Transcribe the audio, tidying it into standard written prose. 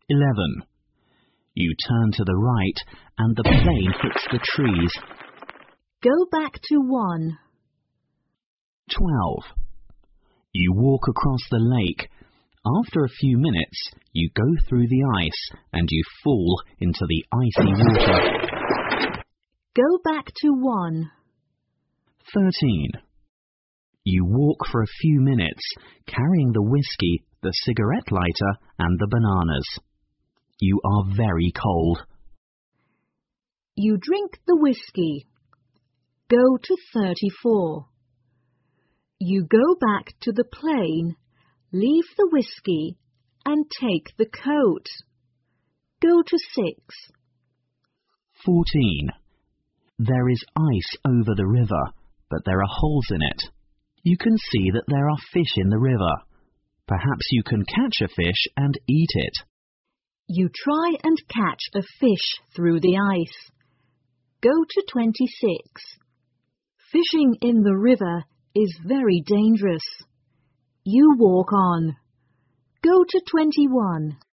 11. You turn to the right and the plane hits the trees. Go back to 1. 12. You walk across the lake. After a few minutes, you go through the ice and you fall into the icy water. Go back to 1. 13. You walk for a few minutes, carrying the whiskey, the cigarette lighter and the bananas. You are very cold. You drink the whiskey. Go to 34. You go back to the plane, leave the whiskey and take the coat. Go to 6. 14. There is ice over the river, but there are holes in it. You can see that there are fish in the river. Perhaps you can catch a fish and eat it. You try and catch a fish through the ice. Go to 26. Fishing in the river is very dangerous. You walk on. Go to 21.